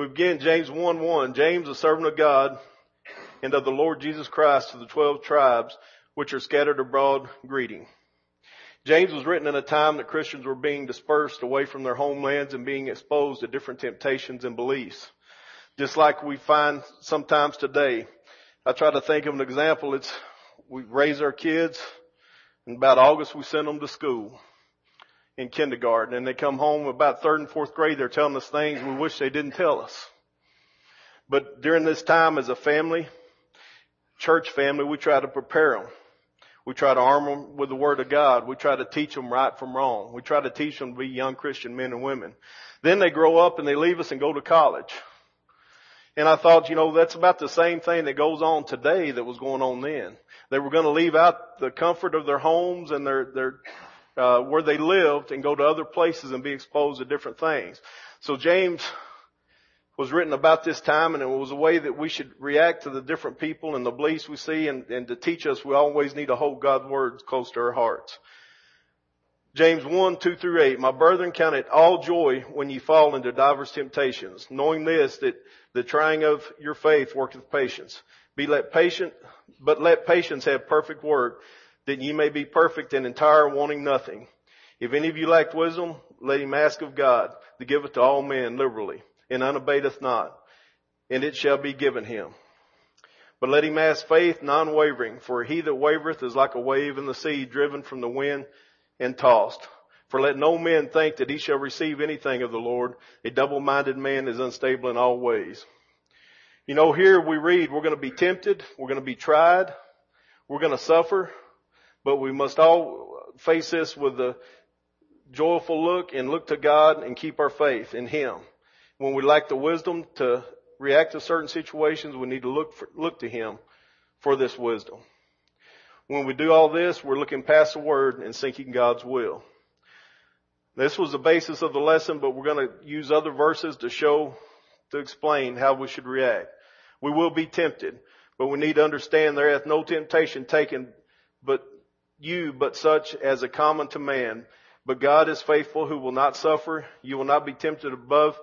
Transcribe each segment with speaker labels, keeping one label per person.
Speaker 1: We begin James 1:1. James, a servant of God and of the Lord Jesus Christ, to the 12 tribes which are scattered abroad, greeting. James was written in a time that Christians were being dispersed away from their homelands and being exposed to different temptations and beliefs. Just like we find sometimes today. I try to think of an example. We raise our kids, and about August we send them to school in kindergarten, and they come home about third and fourth grade. They're telling us things we wish they didn't tell us. But during this time as a family, church family, we try to prepare them. We try to arm them with the Word of God. We try to teach them right from wrong. We try to teach them to be young Christian men and women. Then they grow up and they leave us and go to college. And I thought, that's about the same thing that goes on today that was going on then. They were going to leave out the comfort of their homes and their where they lived and go to other places and be exposed to different things. So James was written about this time, and it was a way that we should react to the different people and the beliefs we see, and to teach us we always need to hold God's words close to our hearts. James 1:2-8. My brethren, count it all joy when ye fall into divers temptations, knowing this, that the trying of your faith worketh patience. Let patience have perfect work, that ye may be perfect and entire, wanting nothing. If any of you lack wisdom, let him ask of God, that giveth to all men liberally, and unabateth not, and it shall be given him. But let him ask faith non-wavering, for he that wavereth is like a wave in the sea, driven from the wind and tossed. For let no man think that he shall receive anything of the Lord. A double-minded man is unstable in all ways. Here we read we're going to be tempted, we're going to be tried, we're going to suffer, but we must all face this with a joyful look and look to God and keep our faith in Him. When we lack the wisdom to react to certain situations, we need to look to Him for this wisdom. When we do all this, we're looking past the Word and seeking God's will. This was the basis of the lesson, but we're going to use other verses to explain how we should react. We will be tempted, but we need to understand there hath no temptation taken but such as are common to man. But God is faithful, who will not suffer. You will not be tempted above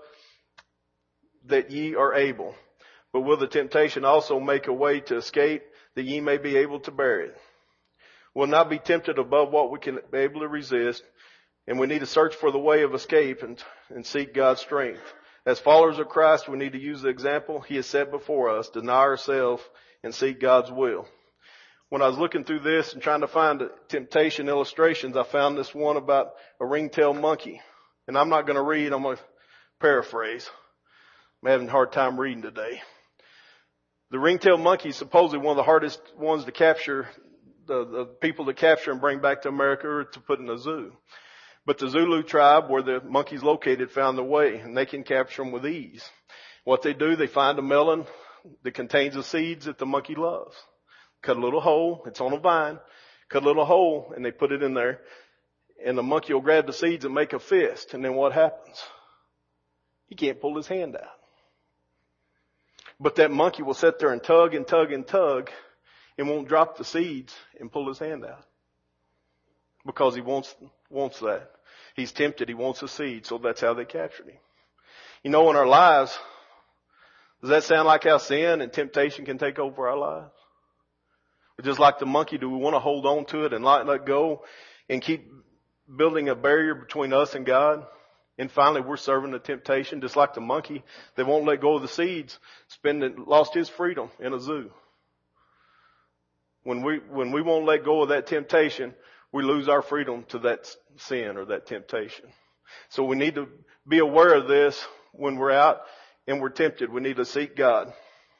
Speaker 1: that ye are able, but will the temptation also make a way to escape, that ye may be able to bear it. We'll not be tempted above what we can be able to resist, and we need to search for the way of escape and seek God's strength. As followers of Christ, we need to use the example He has set before us, deny ourselves, and seek God's will. When I was looking through this and trying to find temptation illustrations, I found this one about a ring-tailed monkey. And I'm not going to read, I'm going to paraphrase. I'm having a hard time reading today. The ring-tailed monkey is supposedly one of the hardest ones to capture, the people to capture and bring back to America or to put in a zoo. But the Zulu tribe, where the monkey's located, found the way, and they can capture them with ease. What they do, they find a melon that contains the seeds that the monkey loves. Cut a little hole, it's on a vine, cut a little hole, and they put it in there, and the monkey will grab the seeds and make a fist, and then what happens? He can't pull his hand out. But that monkey will sit there and tug and tug and tug, and won't drop the seeds and pull his hand out. Because he wants that. He's tempted, he wants a seed, so that's how they captured him. In our lives, does that sound like how sin and temptation can take over our lives? Just like the monkey, do we want to hold on to it and not let go and keep building a barrier between us and God? And finally, we're serving the temptation, just like the monkey that won't let go of the seeds, lost his freedom in a zoo. When we won't let go of that temptation, we lose our freedom to that sin or that temptation. So we need to be aware of this when we're out and we're tempted. We need to seek God.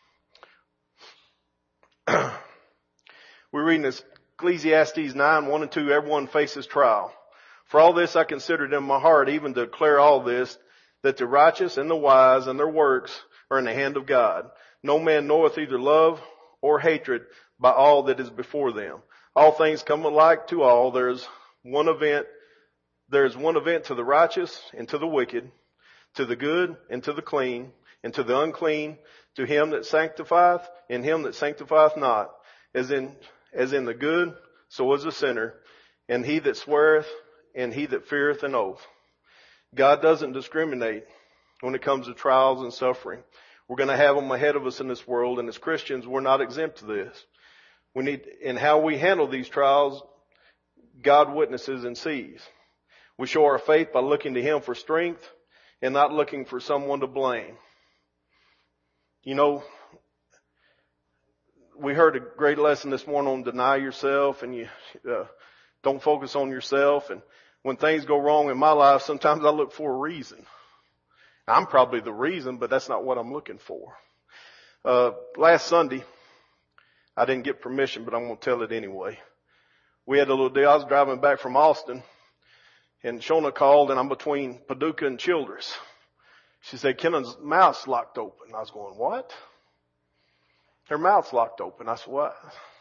Speaker 1: We're reading this Ecclesiastes 9:1-2. Everyone faces trial. For all this I considered in my heart, even to declare all this, that the righteous and the wise and their works are in the hand of God. No man knoweth either love or hatred by all that is before them. All things come alike to all. There is one event to the righteous and to the wicked, to the good and to the clean, and to the unclean, to him that sanctifieth and him that sanctifieth not. As in the good, so is the sinner, and he that sweareth, and he that feareth an oath. God doesn't discriminate when it comes to trials and suffering. We're going to have them ahead of us in this world, and as Christians, we're not exempt to this. In how we handle these trials, God witnesses and sees. We show our faith by looking to Him for strength and not looking for someone to blame. You know, we heard a great lesson this morning on deny yourself, and you don't focus on yourself. And when things go wrong in my life, sometimes I look for a reason. I'm probably the reason, but that's not what I'm looking for. Last Sunday, I didn't get permission, but I'm going to tell it anyway. We had a little deal. I was driving back from Austin, and Shona called, and I'm between Paducah and Childress. She said, Kennan's mouth's locked open. I was going, what? Her mouth's locked open. I said, what?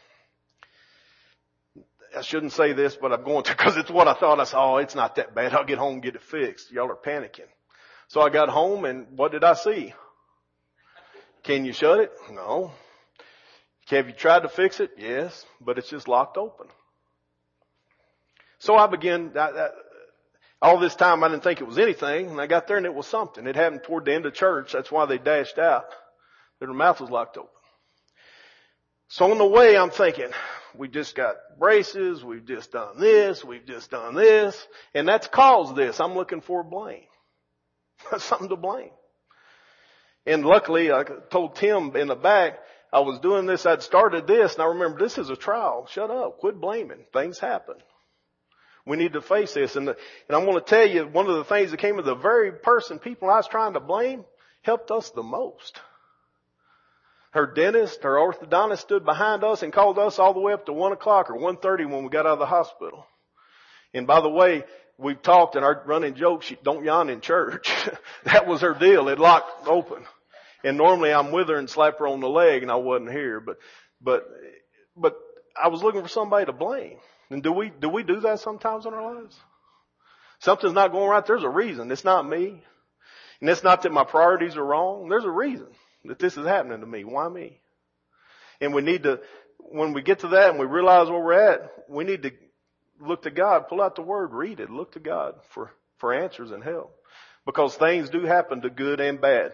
Speaker 1: I shouldn't say this, but I'm going to because it's what I thought. I said, oh, it's not that bad. I'll get home and get it fixed. Y'all are panicking. So I got home, and what did I see? Can you shut it? No. Have you tried to fix it? Yes, but it's just locked open. So I began, all this time I didn't think it was anything, and I got there and it was something. It happened toward the end of church. That's why they dashed out. Their mouth was locked open. So on the way I'm thinking, we just got braces, we've just done this, and that's caused this. I'm looking for blame. Something to blame. And luckily I told Tim in the back, I was doing this, I'd started this, and I remember this is a trial. Shut up. Quit blaming. Things happen. We need to face this. And I'm going to tell you, one of the things that came of the very people I was trying to blame helped us the most. Her dentist, her orthodontist stood behind us and called us all the way up to 1 o'clock or 1:30 when we got out of the hospital. And by the way, we've talked, and our running joke, she don't yawn in church. That was her deal. It locked open. And normally I'm with her and slap her on the leg, and I wasn't here. But I was looking for somebody to blame. And do we do that sometimes in our lives? Something's not going right. There's a reason. It's not me. And it's not that my priorities are wrong. There's a reason that this is happening to me. Why me? And we need to, when we get to that and we realize where we're at, we need to look to God, pull out the Word, read it, look to God for answers and help. Because things do happen to good and bad.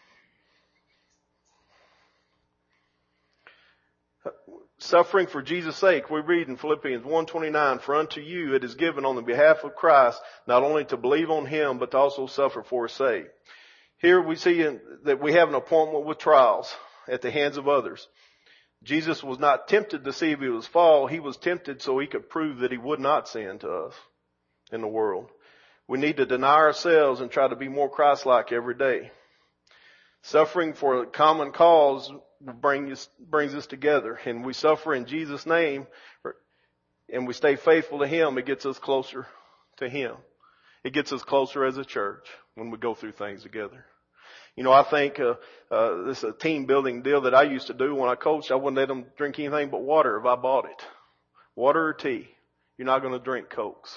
Speaker 1: Suffering for Jesus' sake, we read in Philippians 1:29, for unto you it is given on the behalf of Christ, not only to believe on Him, but to also suffer for His sake. Here we see that we have an appointment with trials at the hands of others. Jesus was not tempted to see if He was fall. He was tempted so He could prove that He would not sin to us in the world. We need to deny ourselves and try to be more Christ-like every day. Suffering for a common cause brings us together, and we suffer in Jesus' name, and we stay faithful to Him. It gets us closer to Him. It gets us closer as a church when we go through things together. You know, I think this is a team building deal that I used to do when I coached. I wouldn't let them drink anything but water if I bought it. Water or tea. You're not going to drink Cokes.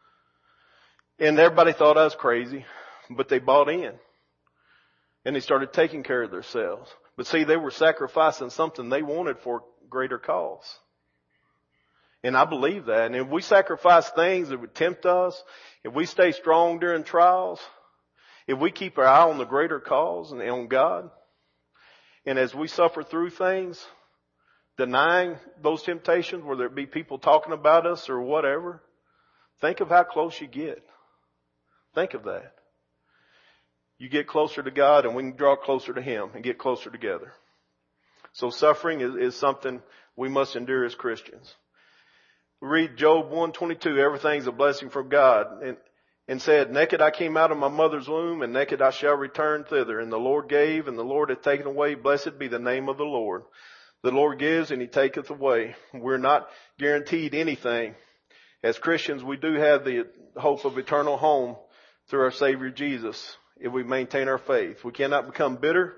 Speaker 1: And everybody thought I was crazy, but they bought in. And they started taking care of themselves. But see, they were sacrificing something they wanted for a greater cause. And I believe that. And if we sacrifice things that would tempt us, if we stay strong during trials, if we keep our eye on the greater cause and on God, and as we suffer through things, denying those temptations, whether it be people talking about us or whatever, think of how close you get. Think of that. You get closer to God, and we can draw closer to Him and get closer together. So suffering is something we must endure as Christians. We read Job 1:22, everything's a blessing from God, and said, naked I came out of my mother's womb, and naked I shall return thither. And the Lord gave, and the Lord hath taken away. Blessed be the name of the Lord. The Lord gives, and He taketh away. We're not guaranteed anything. As Christians, we do have the hope of eternal home through our Savior Jesus, if we maintain our faith. We cannot become bitter.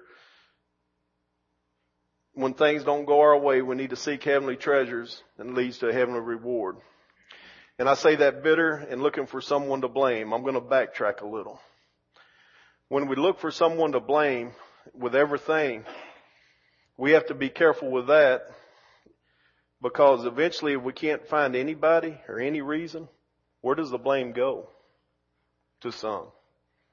Speaker 1: When things don't go our way, we need to seek heavenly treasures, and it leads to a heavenly reward. And I say that bitter and looking for someone to blame. I'm going to backtrack a little. When we look for someone to blame with everything, we have to be careful with that, because eventually if we can't find anybody or any reason, where does the blame go? To some.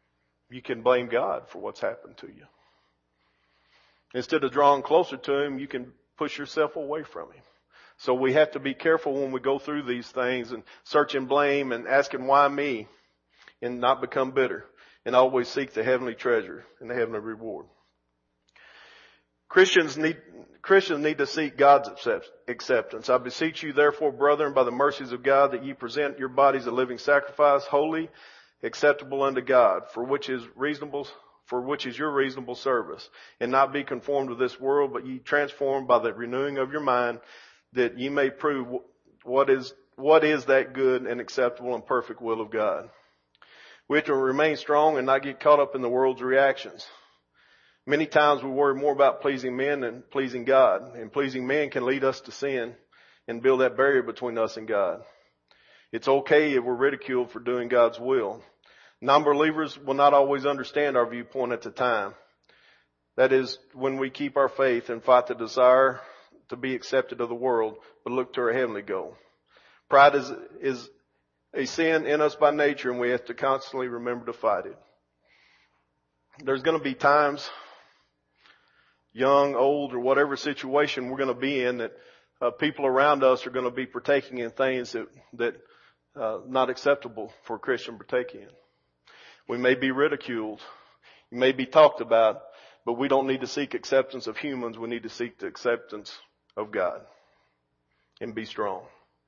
Speaker 1: you can blame God for what's happened to you. Instead of drawing closer to Him, you can push yourself away from Him. So we have to be careful when we go through these things and searching blame and asking why me, and not become bitter, and always seek the heavenly treasure and the heavenly reward. Christians need to seek God's acceptance. I beseech you therefore, brethren, by the mercies of God, that ye present your bodies a living sacrifice, holy, acceptable unto God, for which is your reasonable service. And not be conformed to this world, but ye transformed by the renewing of your mind, that ye may prove what is that good and acceptable and perfect will of God. We have to remain strong and not get caught up in the world's reactions. Many times we worry more about pleasing men than pleasing God, and pleasing men can lead us to sin and build that barrier between us and God. It's okay if we're ridiculed for doing God's will. Non-believers will not always understand our viewpoint at the time. That is when we keep our faith and fight the desire to be accepted of the world, but look to our heavenly goal. Pride is a sin in us by nature, and we have to constantly remember to fight it. There's going to be times, young, old, or whatever situation we're going to be in, that people around us are going to be partaking in things that not acceptable for a Christian to partake in. We may be ridiculed. We may be talked about, but we don't need to seek acceptance of humans. We need to seek the acceptance of God and be strong.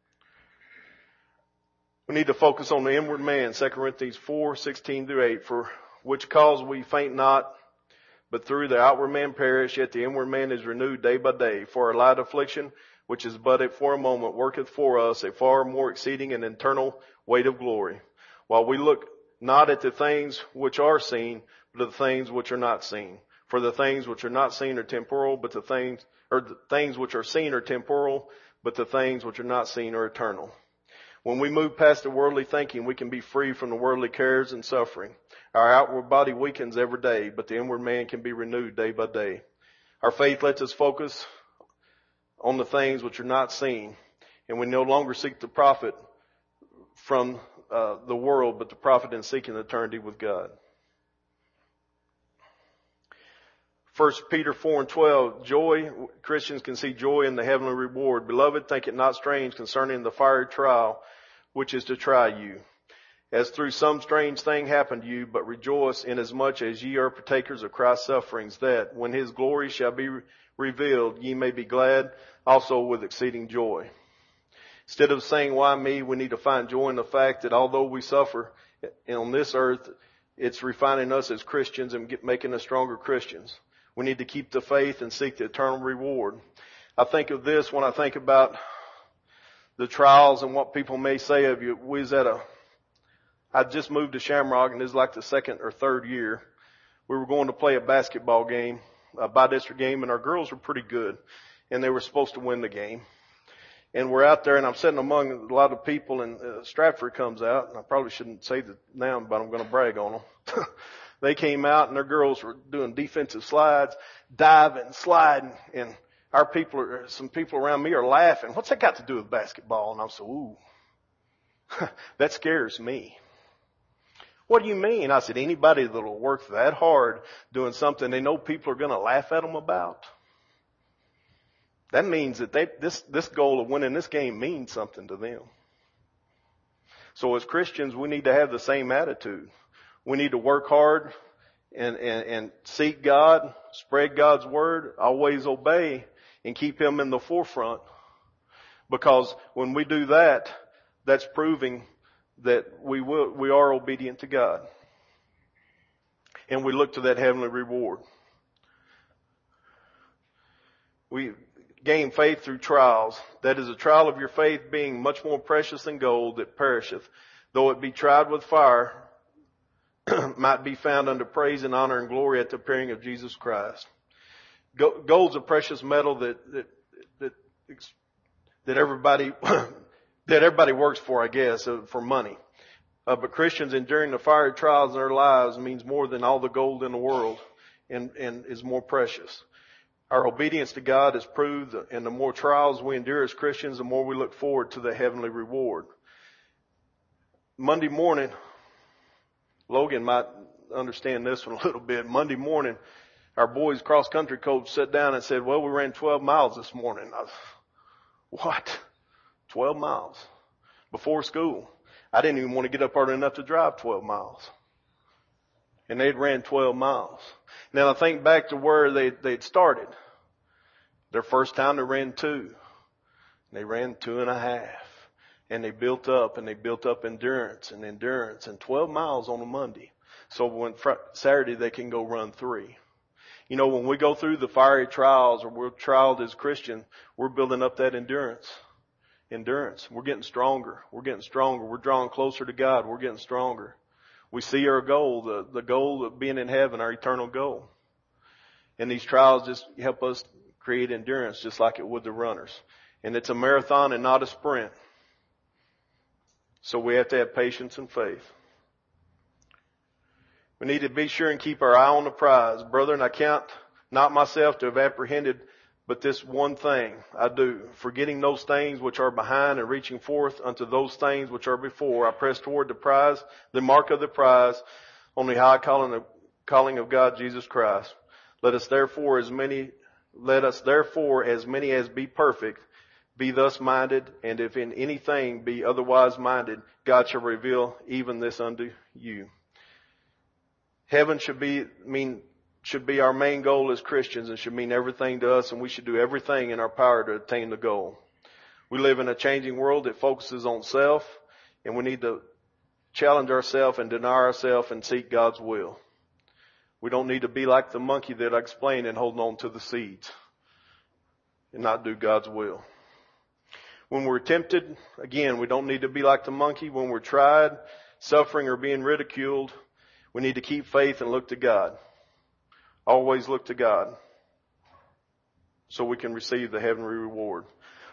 Speaker 1: We need to focus on the inward man, 2 Corinthians 4:16-8, for which cause we faint not, but through the outward man perish, yet the inward man is renewed day by day. For our light affliction, which is but for a moment, worketh for us a far more exceeding and eternal weight of glory, while we look not at the things which are seen, but at the things which are not seen. For the things which are not seen are temporal, but the things which are seen are temporal, but the things which are not seen are eternal. When we move past the worldly thinking, we can be free from the worldly cares and suffering. Our outward body weakens every day, but the inward man can be renewed day by day. Our faith lets us focus on the things which are not seen, and we no longer seek the profit from the world, but the profit in seeking eternity with God. 1 Peter 4:12, Christians can see joy in the heavenly reward. Beloved, think it not strange concerning the fiery trial which is to try you, as through some strange thing happened to you, but rejoice inasmuch as ye are partakers of Christ's sufferings, that when His glory shall be revealed, ye may be glad also with exceeding joy. Instead of saying, why me, we need to find joy in the fact that although we suffer on this earth, it's refining us as Christians and making us stronger Christians. We need to keep the faith and seek the eternal reward. I think of this when I think about the trials and what people may say of you. I just moved to Shamrock, and this is like the second or third year. We were going to play a basketball game, a by-district game, and our girls were pretty good, and they were supposed to win the game. And we're out there, and I'm sitting among a lot of people, and Stratford comes out, and I probably shouldn't say the name, but I'm going to brag on them. They came out, and their girls were doing defensive slides, diving, sliding, and some people around me are laughing. What's that got to do with basketball? And I'm so, ooh, that scares me. What do you mean? I said, anybody that will work that hard doing something they know people are going to laugh at them about, that means that this goal of winning this game means something to them. So as Christians, we need to have the same attitude. We need to work hard and seek God, spread God's word, always obey, and keep Him in the forefront. Because when we do that, that's proving that we are obedient to God. And we look to that heavenly reward. We gain faith through trials. That is, a trial of your faith being much more precious than gold that perisheth, though it be tried with fire, might be found unto praise and honor and glory at the appearing of Jesus Christ. Gold's a precious metal that everybody works for, I guess, for money. But Christians enduring the fiery trials in their lives means more than all the gold in the world, and is more precious. Our obedience to God is proved, and the more trials we endure as Christians, the more we look forward to the heavenly reward. Monday morning, Logan might understand this one a little bit. Monday morning, our boys' cross-country coach sat down and said, well, we ran 12 miles this morning. What? 12 miles? Before school. I didn't even want to get up early enough to drive 12 miles. And they'd ran 12 miles. Now I think back to where they'd started. Their first time they ran 2. And they ran 2.5. And they built up endurance and 12 miles on a Monday. So when Saturday they can go run 3. You know, when we go through the fiery trials or we're trialed as Christians, we're building up that endurance. We're getting stronger. We're drawing closer to God. We're getting stronger. We see our goal, the goal of being in heaven, our eternal goal. And these trials just help us create endurance just like it would the runners. And it's a marathon and not a sprint. So we have to have patience and faith. We need to be sure and keep our eye on the prize. Brethren, I count not myself to have apprehended, but this one thing I do, forgetting those things which are behind and reaching forth unto those things which are before. I press toward the prize, the mark of the prize, on the high calling of God Jesus Christ. Let us therefore as many as be perfect, be thus minded, and if in anything be otherwise minded, God shall reveal even this unto you. Heaven should be our main goal as Christians and should mean everything to us, and we should do everything in our power to attain the goal. We live in a changing world that focuses on self, and we need to challenge ourselves and deny ourselves and seek God's will. We don't need to be like the monkey that I explained and holding on to the seeds and not do God's will. When we're tempted, again, we don't need to be like the monkey. When we're tried, suffering, or being ridiculed, we need to keep faith and look to God. Always look to God so we can receive the heavenly reward.